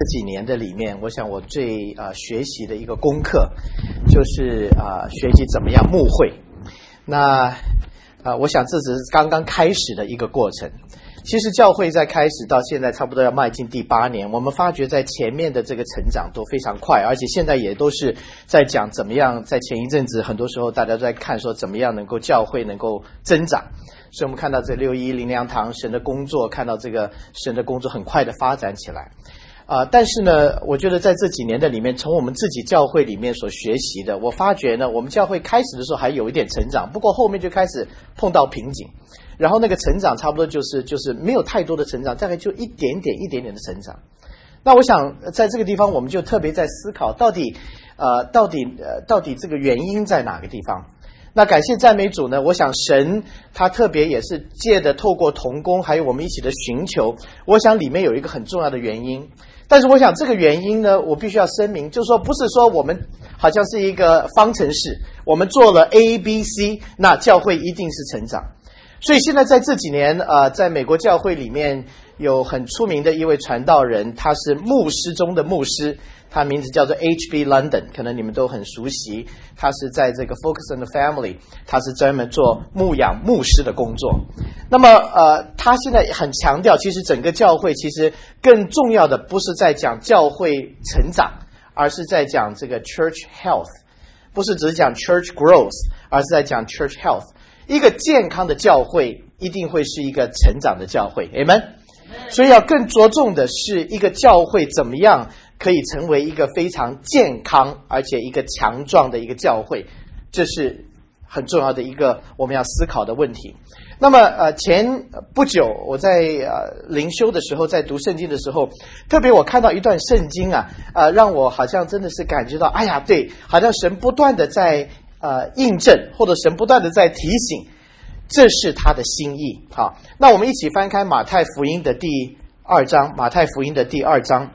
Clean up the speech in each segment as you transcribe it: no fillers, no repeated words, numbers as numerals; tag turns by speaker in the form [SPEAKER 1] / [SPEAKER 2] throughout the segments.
[SPEAKER 1] 几年的里面，我想我最学习的一个功课，就是学习怎么样牧会。那我想这只是刚刚开始的一个过程。其实教会在开始到现在差不多要迈进第8年，我们发觉在前面的这个成长都非常快，而且现在也都是在讲怎么样，在前一阵子很多时候大家都在看说怎么样能够教会能够增长，所以我们看到这611灵粮堂神的工作，看到这个神的工作很快的发展起来。但是呢，我觉得在这几年的里面，从我们自己教会里面所学习的，我发觉呢，我们教会开始的时候还有一点成长，不过后面就开始碰到瓶颈，然后那个成长差不多就是没有太多的成长，大概就一点点的成长。那我想在这个地方，我们就特别在思考，到底这个原因在哪个地方？那感谢赞美主呢，我想神他特别也是借的透过同工还有我们一起的寻求，我想里面有一个很重要的原因。但是我想这个原因呢，我必须要声明，就是说不是说我们好像是一个方程式，我们做了 A、B、C， 那教会一定是成长。所以现在在这几年在美国教会里面有很出名的一位传道人，他是牧师中的牧师，他名字叫做 H.B. London， 可能你们都很熟悉，他是在这个 Focus on the Family， 他是专门做牧养牧师的工作。那么他现在很强调，其实整个教会其实更重要的不是在讲教会成长，而是在讲这个 church health， 不是只是讲 church growth， 而是在讲 church health。一个健康的教会一定会是一个成长的教会 Amen。 所以要更着重的是一个教会怎么样可以成为一个非常健康而且一个强壮的一个教会，这是很重要的一个我们要思考的问题。那么前不久我在灵修的时候，在读圣经的时候，特别我看到一段圣经让我好像真的是感觉到，哎呀，对，好像神不断的在印证，或者神不断的在提醒，这是他的心意。好，那我们一起翻开马太福音的第2章，马太福音的第2章，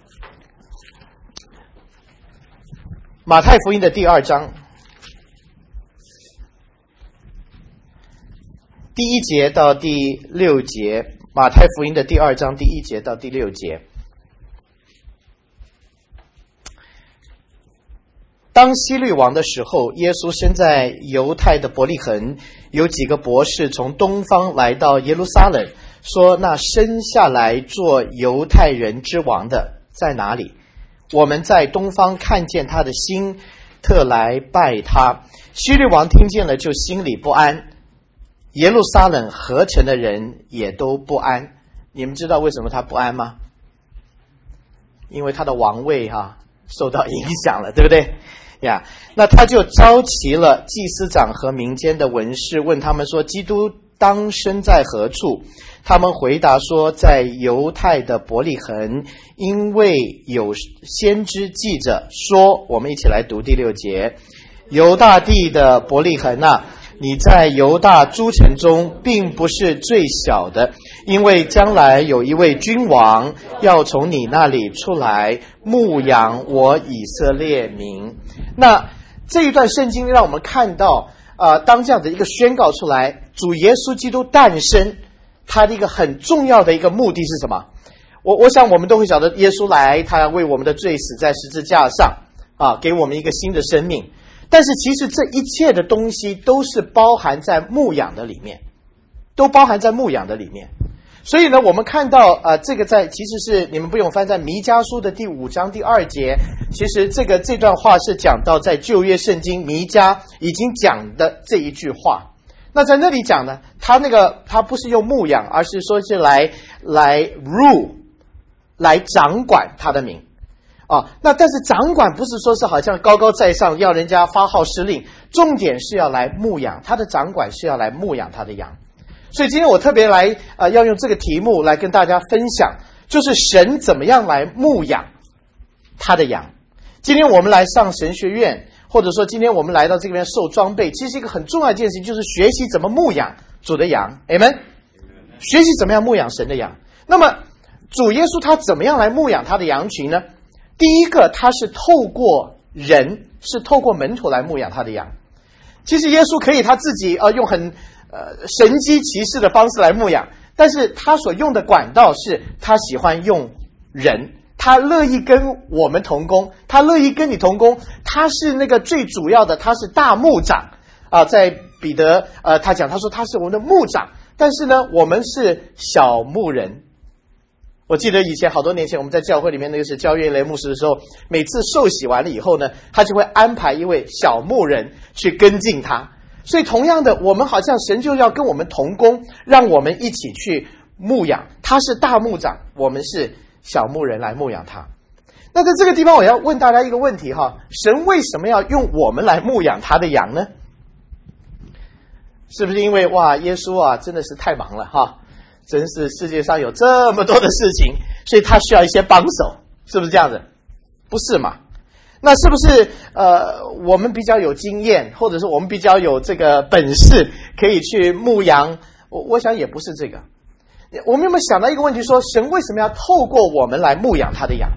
[SPEAKER 1] 马太福音的第2章第1节到第6节，马太福音的第2章第1节到第6节。当希律王的时候，耶稣生在犹太的伯利恒，有几个博士从东方来到耶路撒冷，说那生下来做犹太人之王的在哪里？我们在东方看见他的星，特来拜他。希律王听见了就心里不安，耶路撒冷合城的人也都不安。你们知道为什么他不安吗？因为他的王位受到影响了，对不对呀？那他就召集了祭司长和民间的文士，问他们说，基督当生在何处？他们回答说，在犹太的伯利恒，因为有先知记着说，我们一起来读第6节，犹大地的伯利恒你在犹大诸城中并不是最小的，因为将来有一位君王要从你那里出来牧养我以色列民。那这一段圣经让我们看到当这样的一个宣告出来，主耶稣基督诞生，他的一个很重要的一个目的是什么？我想我们都会晓得，耶稣来，他要为我们的罪死在十字架上给我们一个新的生命。但是其实这一切的东西都是包含在牧养的里面，都包含在牧养的里面。所以呢，我们看到这个其实是你们不用翻，在弥迦书的第5章第2节，其实这段话是讲到在旧约圣经弥迦已经讲的这一句话。那在那里讲呢，他不是用牧养，而是说是来 rule， 来掌管他的民。那但是掌管不是说是好像高高在上要人家发号施令，重点是要来牧养，他的掌管是要来牧养他的羊。所以今天我特别来要用这个题目来跟大家分享，就是神怎么样来牧养他的羊。今天我们来上神学院，或者说今天我们来到这边受装备，其实一个很重要的一件事情就是学习怎么牧养主的羊 Amen， 学习怎么样牧养神的羊。那么主耶稣他怎么样来牧养他的羊群呢？第一个，他是透过人，是透过门徒来牧养他的羊。其实耶稣可以他自己用很神机骑士的方式来牧养，但是他所用的管道是他喜欢用人， 他乐意跟我们同工，他乐意跟你同工，他是那个最主要的，他是大牧长啊。在彼得他讲，他说他是我们的牧长，但是呢，我们是小牧人。我记得以前好多年前我们在教会里面，那个是焦岳雷牧师的时候，每次受洗完了以后呢，他就会安排一位小牧人去跟进他。所以同样的，我们好像神就要跟我们同工，让我们一起去牧养。他是大牧长，我们是小牧人来牧养他。那在这个地方我要问大家一个问题哈，神为什么要用我们来牧养他的羊呢？是不是因为哇，耶稣啊真的是太忙了哈，真是世界上有这么多的事情，所以他需要一些帮手，是不是这样子？不是嘛？那是不是我们比较有经验，或者是我们比较有这个本事可以去牧羊？我想也不是这个。我们有没有想到一个问题，说神为什么要透过我们来牧养他的羊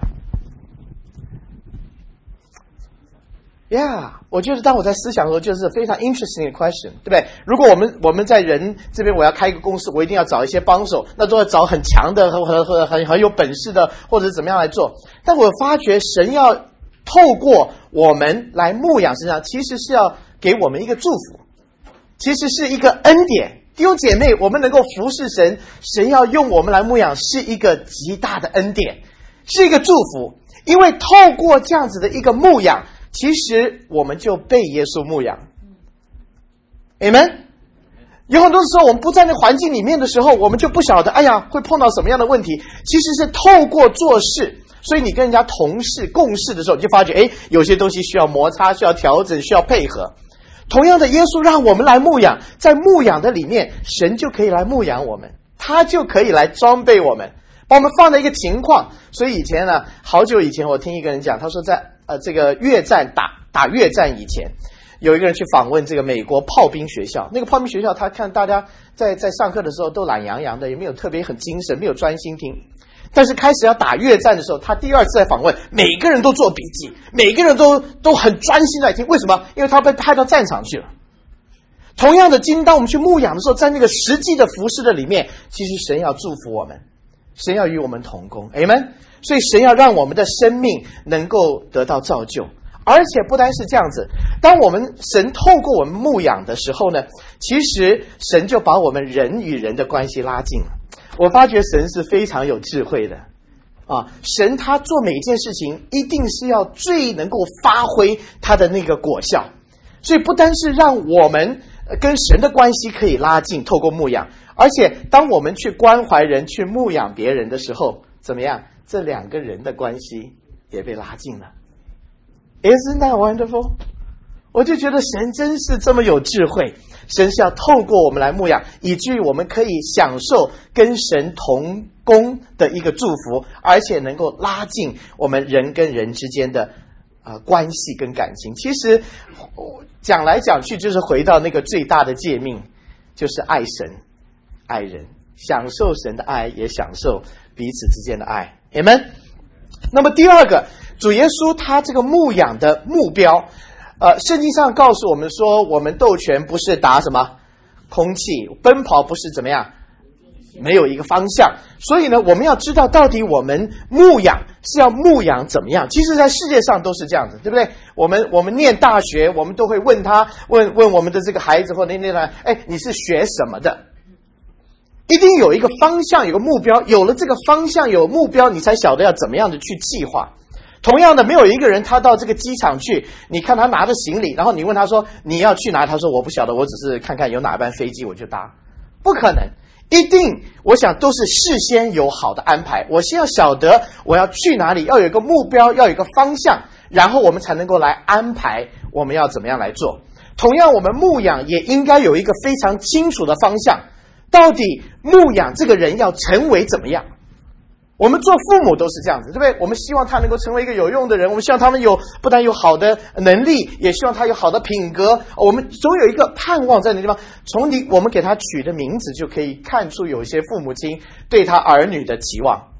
[SPEAKER 1] ？Yeah， 我觉得当我在思想的时候，就是非常 interesting 的 question， 对不对？如果我们在人这边，我要开一个公司，我一定要找一些帮手，那都要找很强的、很有本事的，或者怎么样来做。但我发觉神要透过我们来牧养身上，其实是要给我们一个祝福，其实是一个恩典。弟兄姐妹，我们能够服侍神，神要用我们来牧养，是一个极大的恩典，是一个祝福。因为透过这样子的一个牧养，其实我们就被耶稣牧养。Amen。有很多时候我们不在那环境里面的时候，我们就不晓得，哎呀，会碰到什么样的问题。其实是透过做事，所以你跟人家同事共事的时候，你就发觉，有些东西需要摩擦，需要调整，需要配合。同样的，耶稣让我们来牧养，在牧养的里面，神就可以来牧养我们，他就可以来装备我们，把我们放在一个情况。所以以前呢，好久以前我听一个人讲，他说在这个越战打越战以前，有一个人去访问这个美国炮兵学校。那个炮兵学校，他看大家在上课的时候都懒洋洋的，也没有特别很精神，没有专心听。但是开始要打越战的时候，他第二次在访问，每个人都做笔记，每个人都很专心在听。为什么？因为他被派到战场去了。同样的，今天当我们去牧养的时候，在那个实际的服事的里面，其实神要祝福我们，神要与我们同工 Amen。 所以神要让我们的生命能够得到造就。而且不单是这样子，当我们神透过我们牧养的时候呢，其实神就把我们人与人的关系拉近了。我发觉神是非常有智慧的啊！神他做每一件事情，一定是要最能够发挥他的那个果效。所以不单是让我们跟神的关系可以拉近，透过牧养，而且当我们去关怀人、去牧养别人的时候，怎么样？这两个人的关系也被拉近了。Isn't that wonderful？ 我就觉得神真是这么有智慧，神是要透过我们来牧养，以至于我们可以享受跟神同工的一个祝福，而且能够拉近我们人跟人之间的关系跟感情。其实讲来讲去就是回到那个最大的诫命，就是爱神爱人，享受神的爱，也享受彼此之间的爱。 Amen。 那么第二个，主耶稣他这个牧养的目标，圣经上告诉我们说，我们斗拳不是打什么空气，奔跑不是怎么样，没有一个方向。所以呢，我们要知道到底我们牧养是要牧养怎么样。其实在世界上都是这样子，对不对？我们念大学，我们都会问我们的这个孩子或者你是学什么的？一定有一个方向，有个目标。有了这个方向，有目标，你才晓得要怎么样的去计划。同样的，没有一个人他到这个机场去，你看他拿着行李，然后你问他说你要去哪，他说我不晓得，我只是看看有哪班飞机我就搭。不可能，一定我想都是事先有好的安排。我先要晓得我要去哪里，要有一个目标，要有一个方向，然后我们才能够来安排我们要怎么样来做。同样，我们牧养也应该有一个非常清楚的方向，到底牧养这个人要成为怎么样。我们做父母都是这样子，对不对？我们希望他能够成为一个有用的人，我们希望他们不但有好的能力，也希望他有好的品格。我们总有一个盼望在那地方。从我们给他取的名字就可以看出有一些父母亲对他儿女的期望。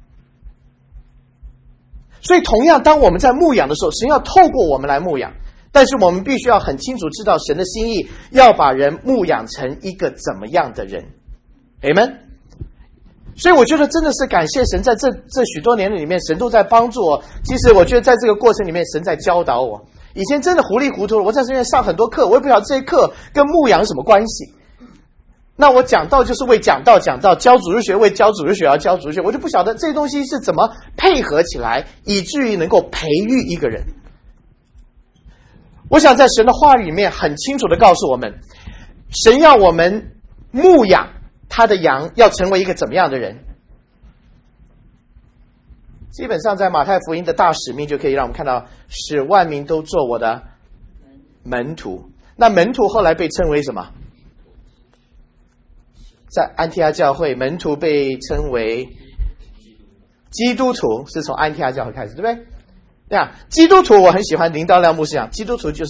[SPEAKER 1] 所以同样，当我们在牧养的时候，神要透过我们来牧养，但是我们必须要很清楚知道神的心意，要把人牧养成一个怎么样的人。Amen。 所以我觉得真的是感谢神，在这许多年里面，神都在帮助我。其实我觉得在这个过程里面，神在教导我。以前真的糊里糊涂了，我在这边上很多课，我也不晓得这些课跟牧养有什么关系。那我讲道就是为讲道，教主日学为教主日学而教主日学，我就不晓得这些东西是怎么配合起来，以至于能够培育一个人。我想在神的话语里面很清楚的告诉我们，神要我们牧养他的羊，要成为一个怎么样的人。基本上在马太福音的大使命就可以让我们看到，使万民都做我的门徒。那门徒后来被称为什么？在安提阿教会，门徒被称为基督徒，是从安提阿教会开始，对不对？基督徒我很喜欢林道亮牧师讲，基督徒就是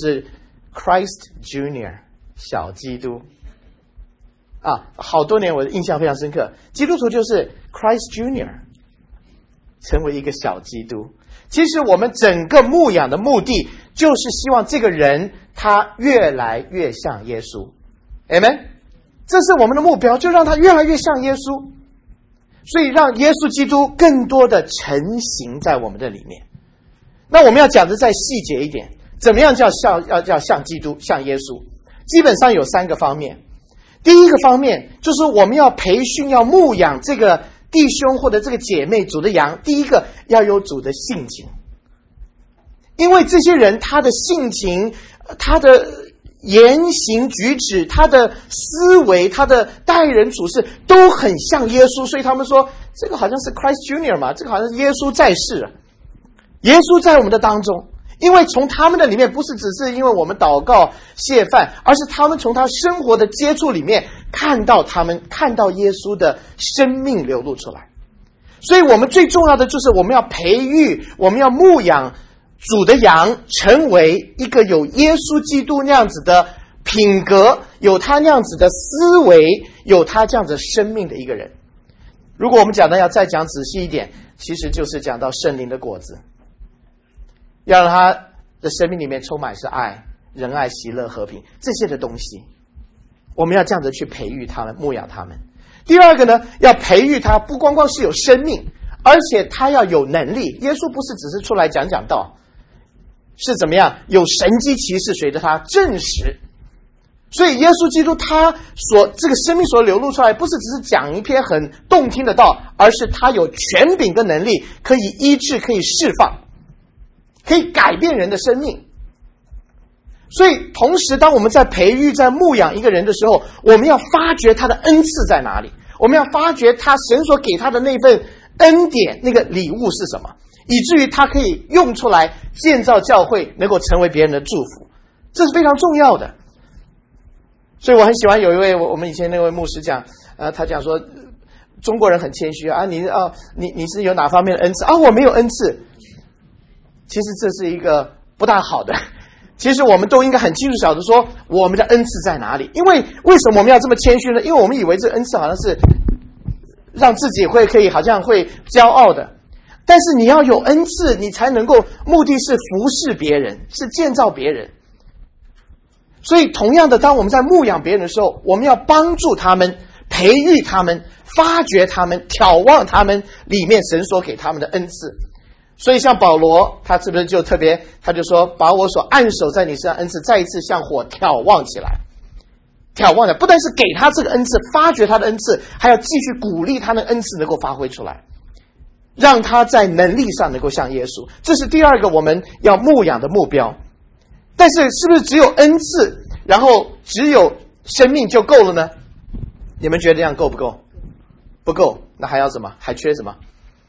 [SPEAKER 1] Christ Junior 小基督好多年我的印象非常深刻，基督徒就是 Christ Junior 成为一个小基督。其实我们整个牧养的目的就是希望这个人他越来越像耶稣。 Amen， 这是我们的目标，就让他越来越像耶稣，所以让耶稣基督更多的成型在我们的里面。那我们要讲的再细节一点，怎么样叫像基督，像耶稣？基本上有3个方面。第一个方面就是我们要培训，要牧养这个弟兄或者这个姐妹主的羊。第一个要有主的性情，因为这些人他的性情，他的言行举止，他的思维，他的待人处事都很像耶稣，所以他们说这个好像是 Christ Junior 嘛，这个好像是耶稣在世啊。耶稣在我们的当中，因为从他们的里面不是只是因为我们祷告谢饭，而是他们从他生活的接触里面看到耶稣的生命流露出来。所以我们最重要的就是我们要培育，我们要牧养主的羊，成为一个有耶稣基督那样子的品格，有他那样子的思维，有他这样子生命的一个人。如果我们讲的要再讲仔细一点，其实就是讲到圣灵的果子，要让他的生命里面充满是爱、仁爱、喜乐、和平这些的东西，我们要这样子去培育他们，牧养他们。第二个呢，要培育他不光光是有生命，而且他要有能力。耶稣不是只是出来讲道，是怎么样有神迹奇事随着他证实。所以耶稣基督他这个生命所流露出来，不是只是讲一篇很动听的道，而是他有权柄跟能力，可以医治，可以释放，可以改变人的生命。所以同时当我们在培育在牧养一个人的时候，我们要发掘他的恩赐在哪里，我们要发掘他神所给他的那份恩典，那个礼物是什么，以至于他可以用出来建造教会，能够成为别人的祝福，这是非常重要的。所以我很喜欢有一位我们以前那位牧师讲他讲说中国人很谦虚你是有哪方面的恩赐我没有恩赐。其实这是一个不大好的，其实我们都应该很清楚晓得说我们的恩赐在哪里。因为为什么我们要这么谦虚呢？因为我们以为这恩赐好像是让自己可以好像会骄傲的，但是你要有恩赐，你才能够目的是服侍别人，是建造别人。所以同样的，当我们在牧养别人的时候，我们要帮助他们，培育他们，发掘他们，眺望他们里面神所给他们的恩赐。所以像保罗他是不是就特别，他就说把我所按手在你身上恩赐再一次像火眺望起来。眺望的不但是给他这个恩赐，发掘他的恩赐，还要继续鼓励他的恩赐能够发挥出来，让他在能力上能够像耶稣。这是第二个我们要牧养的目标。但是是不是只有恩赐然后只有生命就够了呢？你们觉得这样够不够？不够，那还要什么？还缺什么？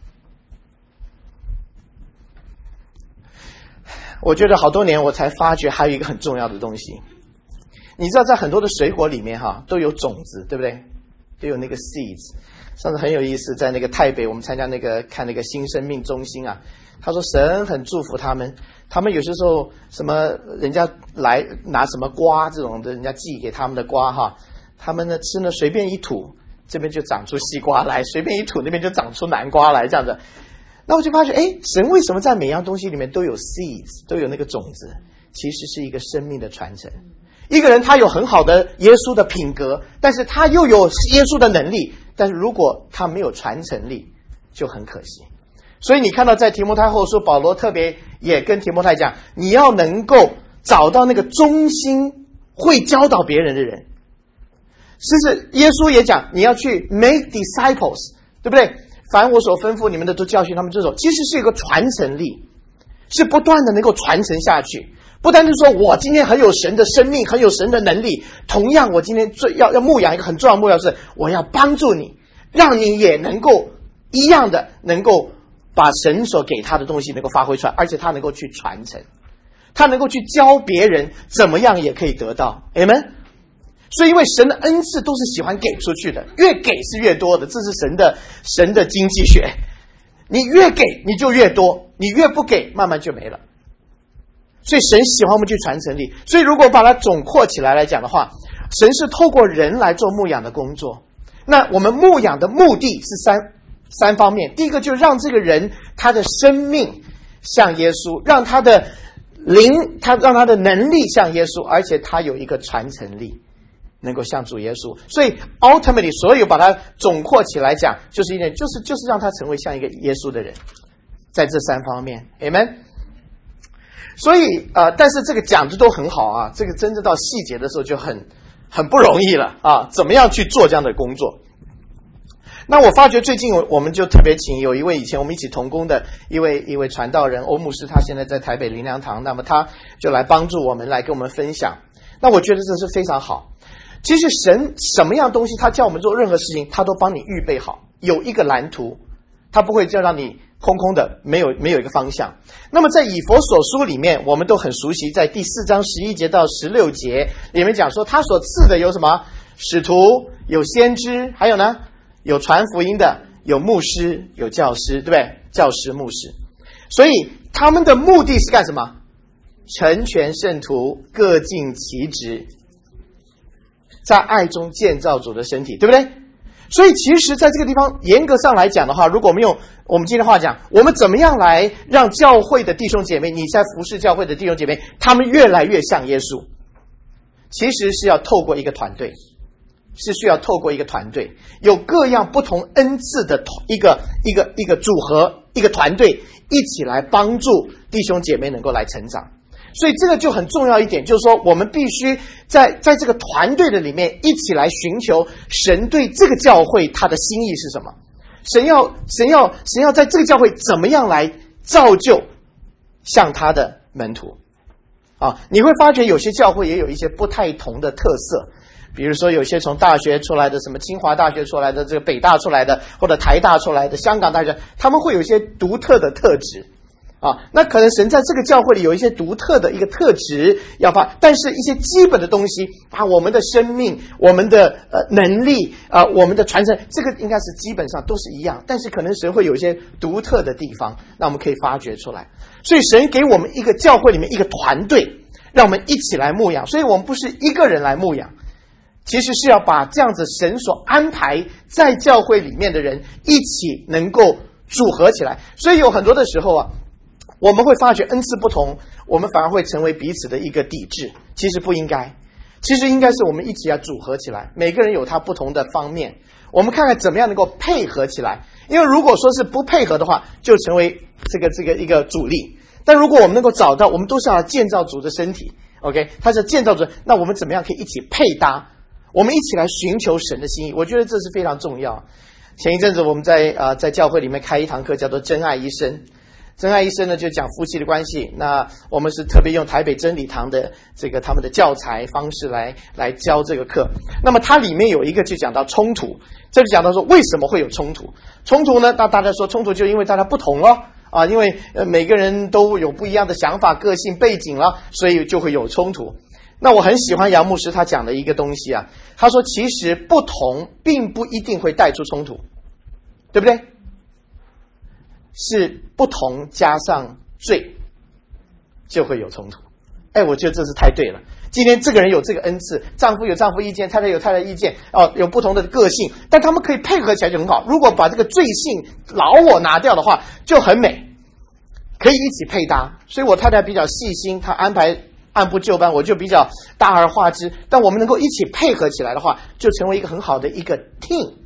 [SPEAKER 1] 我觉得好多年我才发觉还有一个很重要的东西。你知道在很多的水果里面都有种子，对不对？都有那个 seeds。 上次很有意思，在那个台北我们参加看那个新生命中心他说神很祝福他们有些时候什么人家来拿什么瓜这种的，人家寄给他们的瓜他们呢吃呢随便一吐，这边就长出西瓜来，随便一吐那边就长出南瓜来，这样子。那我就发觉神为什么在每样东西里面都有 seeds， 都有那个种子？其实是一个生命的传承。一个人他有很好的耶稣的品格，但是他又有耶稣的能力， 但是如果他没有传承力，就很可惜。所以你看到在提摩太后书，保罗特别也跟提摩太讲，你要能够找到那个忠心会教导别人的人。甚至耶稣也讲，你要去 make disciples， 对不对？凡我所吩咐你们的，都教训他们遵守。其实是一个传承力，是不断的能够传承下去。不单是说我今天很有神的生命，很有神的能力，同样我今天要牧养一个很重要的目标是，我要帮助你，让你也能够一样的能够把神所给他的东西能够发挥出来，而且他能够去传承，他能够去教别人怎么样也可以得到。 Amen。 所以因为神的恩赐都是喜欢给出去的，越给是越多的，这是神的经济学。你越给你就越多，你越不给慢慢就没了。所以神喜欢我们去传承力。所以如果把它总括起来讲的话，神是透过人来做牧养的工作。那我们牧养的目的是三方面。第一个就是让这个人他的生命像耶稣，让他的灵，让他的能力像耶稣，而且他有一个传承力，能够像主耶稣。所以 ultimately 所有把它总括起来讲，就是一点，就是让他成为像一个耶稣的人，在这三方面。 Amen。 所以但是这个讲的都很好啊，这个真正到细节的时候就很不容易了啊，怎么样去做这样的工作。那我发觉最近我们就特别请有一位以前我们一起同工的一位传道人欧牧师，他现在在台北灵粮堂，那么他就来帮助我们，来跟我们分享。那我觉得这是非常好。其实神什么样东西他叫我们做任何事情，他都帮你预备好，有一个蓝图，他不会就让你空空的，没有一个方向。那么在以弗所书里面，我们都很熟悉，在第4章11节到16节里面讲说，他所赐的有什么？使徒，有先知，还有呢，有传福音的，有牧师，有教师，对不对？教师、牧师。所以他们的目的是干什么？成全圣徒，各尽其职，在爱中建造主的身体，对不对？所以其实在这个地方严格上来讲的话，如果我们用我们今天的话讲，我们怎么样来让教会的弟兄姐妹，你在服侍教会的弟兄姐妹，他们越来越像耶稣，其实是要透过一个团队，是需要透过一个团队，有各样不同恩赐的一个组合，一个团队一起来帮助弟兄姐妹能够来成长。所以这个就很重要一点，就是说我们必须在这个团队的里面一起来寻求神对这个教会他的心意是什么，神要在这个教会怎么样来造就像他的门徒啊。你会发觉有些教会也有一些不太同的特色，比如说有些从大学出来的，什么清华大学出来的，这个北大出来的，或者台大出来的，香港大学，他们会有一些独特的特质啊。那可能神在这个教会里有一些独特的一个特质要发，但是一些基本的东西啊，我们的生命，我们的能力啊，我们的传承，这个应该是基本上都是一样，但是可能神会有一些独特的地方，那我们可以发掘出来。所以神给我们一个教会里面一个团队，让我们一起来牧养。所以我们不是一个人来牧养，其实是要把这样子神所安排在教会里面的人一起能够组合起来。所以有很多的时候啊，我们会发觉恩赐不同，我们反而会成为彼此的一个抵制。其实不应该，其实应该是我们一起要组合起来，每个人有他不同的方面，我们看看怎么样能够配合起来。因为如果说是不配合的话，就成为这个一个阻力。但如果我们能够找到，我们都是要建造主的身体 ，OK， 他是建造主，那我们怎么样可以一起配搭？我们一起来寻求神的心意，我觉得这是非常重要。前一阵子我们在教会里面开一堂课，叫做真爱一生。真爱一生呢，就讲夫妻的关系。那我们是特别用台北真理堂的他们的教材方式来教这个课。那么它里面有一个就讲到冲突，这就讲到说为什么会有冲突。冲突呢，那大家说冲突就因为大家不同咯啊，因为每个人都有不一样的想法、个性、背景了，所以就会有冲突。那我很喜欢杨牧师他讲的一个东西啊，他说其实不同并不一定会带出冲突，对不对？是不同加上罪就会有冲突。我觉得这是太对了。今天这个人有这个恩赐，丈夫有丈夫意见，太太有太太意见，有不同的个性，但他们可以配合起来就很好。如果把这个罪性老我拿掉的话，就很美，可以一起配搭。所以我太太比较细心，她安排按部就班，我就比较大而化之。但我们能够一起配合起来的话，就成为一个很好的一个 team，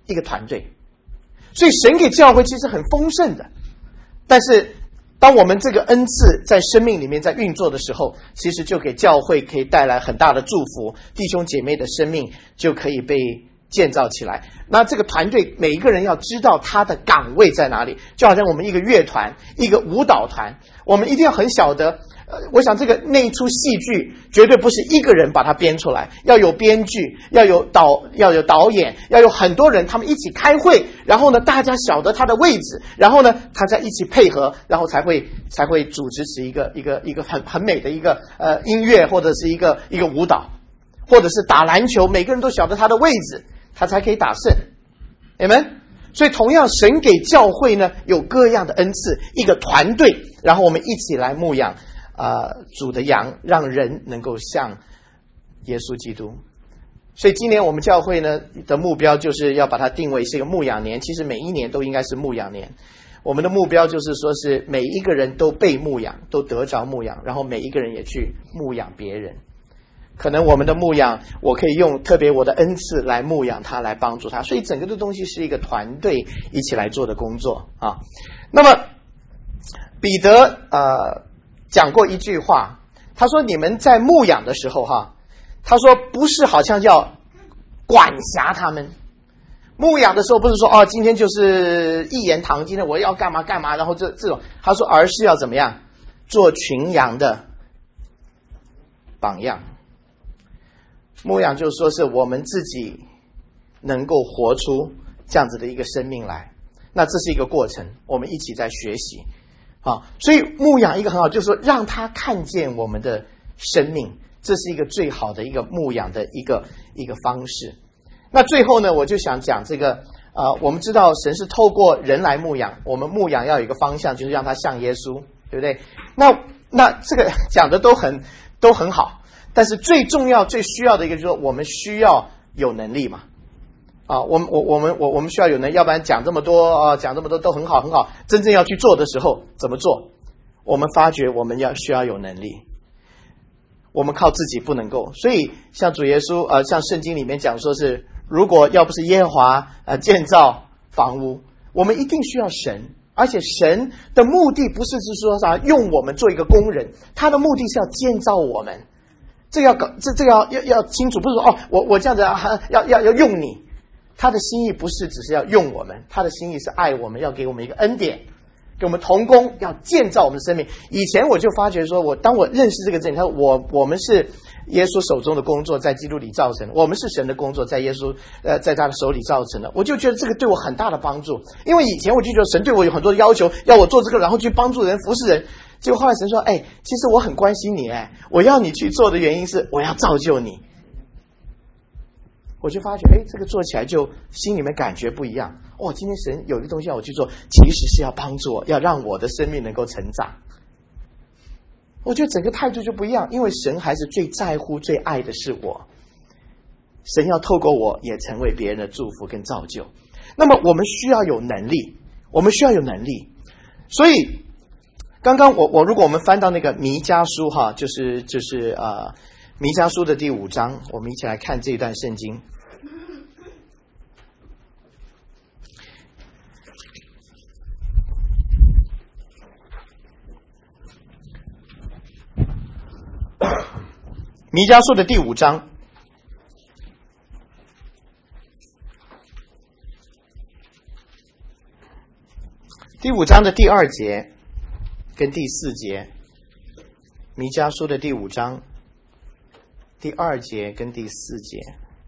[SPEAKER 1] 一个团队。所以神给教会其实很丰盛的，但是当我们这个恩赐在生命里面在运作的时候，其实就给教会可以带来很大的祝福，弟兄姐妹的生命就可以被建造起来。那这个团队每一个人要知道他的岗位在哪里，就好像我们一个乐团一个舞蹈团，我们一定要很晓得我想那一出戏剧绝对不是一个人把它编出来，要有编剧，要有导演，要有很多人他们一起开会，然后呢大家晓得他的位置，然后呢他再一起配合，然后才会组织起一个很美的一个音乐，或者是一个舞蹈，或者是打篮球，每个人都晓得他的位置，他才可以打胜。Amen。 所以同样神给教会呢有各样的恩赐，一个团队，然后我们一起来牧养主的羊，让人能够像耶稣基督。所以今年我们教会呢的目标就是要把它定为是一个牧养年，其实每一年都应该是牧养年。我们的目标就是说是每一个人都被牧养，都得着牧养，然后每一个人也去牧养别人。可能我们的牧养，我可以用特别我的恩赐来牧养他，来帮助他，所以整个的东西是一个团队一起来做的工作啊。那么彼得讲过一句话，他说你们在牧养的时候他说不是好像要管辖他们，牧养的时候不是说今天就是一言堂，今天我要干嘛干嘛，然后这种，他说而是要怎么样做群羊的榜样。牧养就是说是我们自己能够活出这样子的一个生命来，那这是一个过程，我们一起在学习所以牧养一个很好，就是说让他看见我们的生命，这是一个最好的一个牧养的一个方式。那最后呢，我就想讲这个我们知道神是透过人来牧养，我们牧养要有一个方向，就是让他像耶稣，对不对？那这个讲的都很好，但是最重要最需要的一个就是我们需要有能力嘛我们需要有能力，要不然讲这么多都很好很好，真正要去做的时候怎么做？我们发觉我们需要有能力，我们靠自己不能够。所以像主耶稣像圣经里面讲说是，如果要不是耶和华建造房屋，我们一定需要神。而且神的目的不是说啥用我们做一个工人，他的目的是要建造我们。这个要清楚，不是说我这样子要用你，他的心意不是只是要用我们，他的心意是爱我们，要给我们一个恩典，给我们同工，要建造我们的生命。以前我就发觉说，当我认识这个真理，他说我们是耶稣手中的工作，在基督里造成的，我们是神的工作，在耶稣在他的手里造成的。我就觉得这个对我很大的帮助，因为以前我就觉得神对我有很多的要求，要我做这个，然后去帮助人服侍人。结果后来神说其实我很关心你我要你去做的原因是我要造就你。我就发觉这个做起来就心里面感觉不一样。今天神有一个东西要我去做，其实是要帮助我，要让我的生命能够成长。我觉得整个态度就不一样，因为神还是最在乎最爱的是我，神要透过我也成为别人的祝福跟造就。那么我们需要有能力，所以刚刚如果我们翻到那个弥迦书就是弥迦书的第5章，我们一起来看这一段圣经。弥迦书的第5章的第2节跟第4节，弥迦书的第5章第2节跟第4节，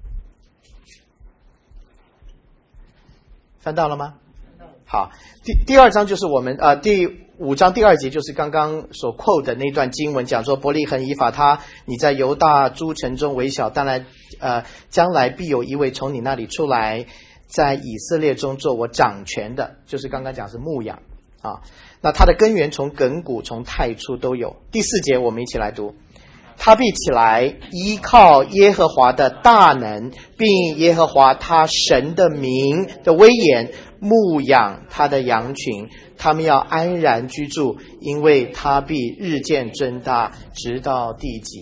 [SPEAKER 1] 翻到了吗？好，第2章就是我们第5章第2节就是刚刚所 quote 的那段经文，讲说伯利恒以法他，你在犹大诸城中为小，当然将来必有一位从你那里出来，在以色列中做我掌权的，就是刚刚讲是牧养那他的根源从亘古从太初都有。第4节我们一起来读，他必起来依靠耶和华的大能，并耶和华他神的名的威严，牧养他的羊群，他们要安然居住，因为他必日渐增大，直到地极。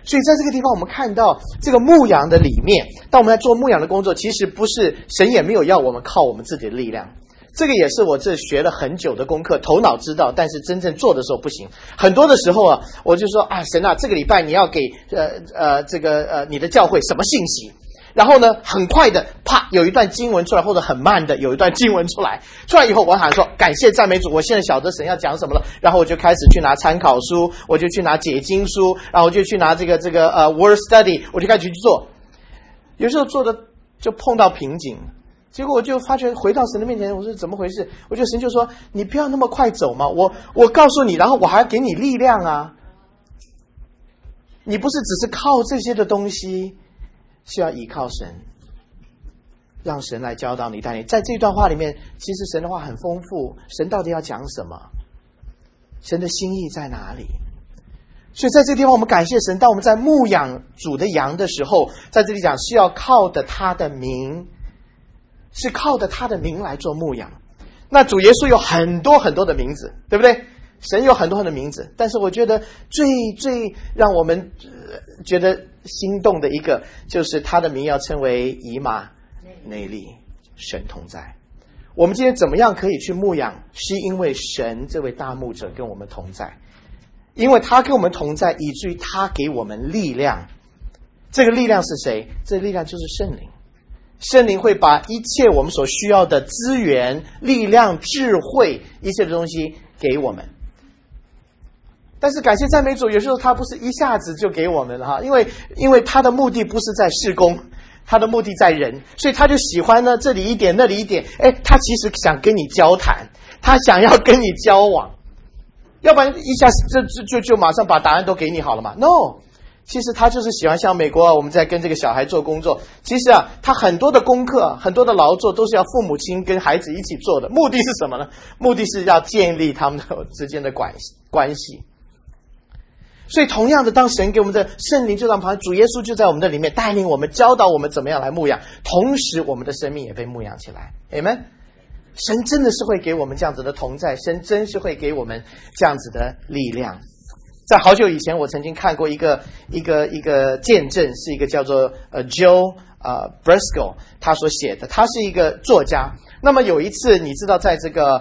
[SPEAKER 1] 所以在这个地方我们看到这个牧羊的里面，当我们在做牧羊的工作，其实不是神也没有要我们靠我们自己的力量。这个也是我这学了很久的功课，头脑知道，但是真正做的时候不行。很多的时候啊，我就说啊，神啊，这个礼拜你要给你的教会什么信息？然后呢，很快的，啪，有一段经文出来，或者很慢的有一段经文出来以后，我喊说感谢赞美主，我现在晓得神要讲什么了。然后我就开始去拿参考书，我就去拿解经书，然后我就去拿这个word study， 我就开始去做。有时候做的就碰到瓶颈。结果我就发觉回到神的面前，我说怎么回事？我觉得神就说你不要那么快走嘛，我告诉你，然后我还要给你力量啊。你不是只是靠这些的东西，是要依靠神，让神来教导你带你。在这段话里面，其实神的话很丰富，神到底要讲什么？神的心意在哪里？所以在这个地方我们感谢神，当我们在牧养主的羊的时候，在这里讲是要靠的他的名，是靠着他的名来做牧养。那主耶稣有很多很多的名字，对不对？神有很多很多的名字，但是我觉得最让我们觉得心动的一个，就是他的名要称为以马内利，神同在。我们今天怎么样可以去牧养？是因为神这位大牧者跟我们同在，因为他跟我们同在，以至于他给我们力量。这个力量是谁？这个力量就是圣灵。圣灵会把一切我们所需要的资源、力量、智慧，一切的东西给我们。但是感谢赞美主，有时候他不是一下子就给我们了哈，因为他的目的不是在事工，他的目的在人，所以他就喜欢呢这里一点那里一点，他其实想跟你交谈，他想要跟你交往，要不然一下就马上把答案都给你好了嘛 ？No。其实他就是喜欢像美国我们在跟这个小孩做工作，其实他很多的功课很多的劳作都是要父母亲跟孩子一起做的，目的是什么呢？目的是要建立他们之间的关系。所以同样的，当神给我们的圣灵就在旁边，主耶稣就在我们的里面带领我们，教导我们怎么样来牧养，同时我们的生命也被牧养起来。Amen。神真的是会给我们这样子的同在，神真是会给我们这样子的力量。在好久以前，我曾经看过一个见证，是一个叫做Joe Briscoe 他所写的，他是一个作家。那么有一次，你知道，在这个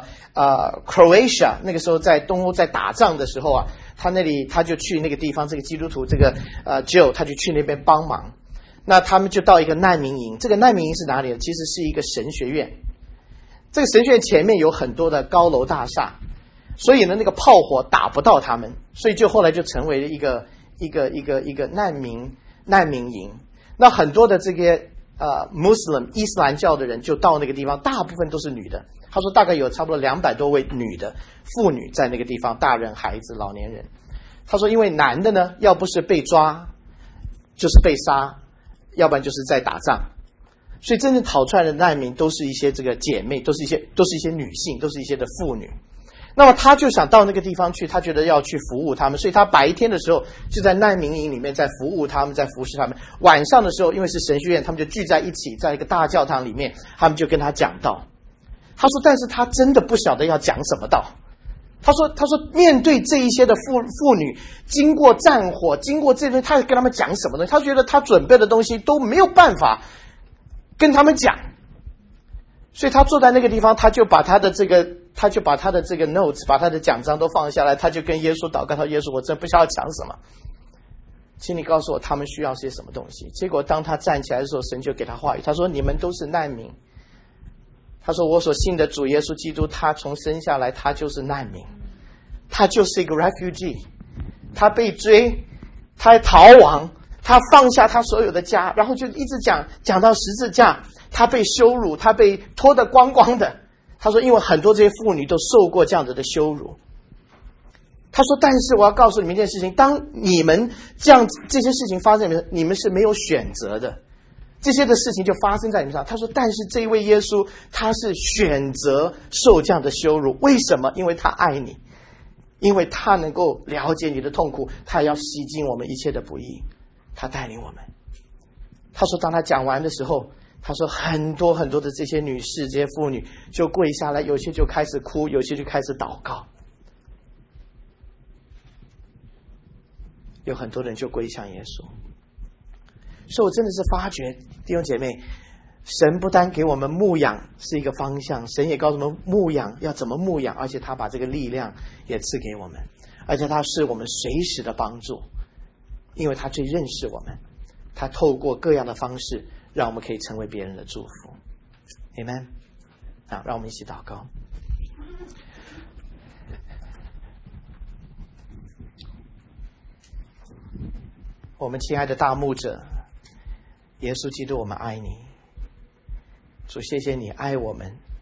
[SPEAKER 1] Croatia 那个时候在东欧在打仗的时候啊，他就去那个地方，这个基督徒这个Joe 他就去那边帮忙。那他们就到一个难民营，这个难民营是哪里呢？其实是一个神学院。这个神学院前面有很多的高楼大厦。所以呢，那个炮火打不到他们，所以就后来就成为了一个难民营。那很多的这些Muslim 伊斯兰教的人就到那个地方，大部分都是女的。他说大概有差不多200多位女的妇女在那个地方，大人、孩子、老年人。他说因为男的呢，要不是被抓，就是被杀，要不然就是在打仗。所以真正逃出来的难民都是一些这个姐妹，都是一些女性，都是一些的妇女。那么他就想到那个地方去，他觉得要去服务他们，所以他白天的时候就在难民营里面在服务他们，在服侍他们。晚上的时候，因为是神学院，他们就聚在一起，在一个大教堂里面，他们就跟他讲道。他说，但是他真的不晓得要讲什么道。他说面对这一些的妇女，经过战火，经过这些，他跟他们讲什么呢？他觉得他准备的东西都没有办法跟他们讲，所以他坐在那个地方，他就把他的这个 notes， 把他的讲章都放下来，他就跟耶稣祷告，他说耶稣，我真不知道讲什么，请你告诉我他们需要些什么东西。结果当他站起来的时候，神就给他话语，他说你们都是难民。他说我所信的主耶稣基督，他从生下来他就是难民，他就是一个 refugee， 他被追，他逃亡，他放下他所有的家，然后就一直讲到十字架，他被羞辱，他被脱得光光的。他说因为很多这些妇女都受过这样子的羞辱。他说但是我要告诉你们一件事情，当你们这些事情发生，你们是没有选择的，这些的事情就发生在你们上。他说但是这一位耶稣他是选择受这样的羞辱，为什么？因为他爱你，因为他能够了解你的痛苦，他要洗净我们一切的不义，他带领我们。他说当他讲完的时候，他说很多很多的这些女士，这些妇女就跪下来，有些就开始哭，有些就开始祷告。 有很多人就归向耶稣。所以我真的是发觉，弟兄姐妹，神不单给我们牧养是一个方向，神也告诉我们牧养要怎么牧养，而且他把这个力量也赐给我们，而且他是我们随时的帮助，因为他最认识我们，他透过各样的方式让我们可以成为别人的祝福。 Amen。 好，让我们一起祷告。我们亲爱的大牧者耶稣基督，我们爱你。主，谢谢你爱我们，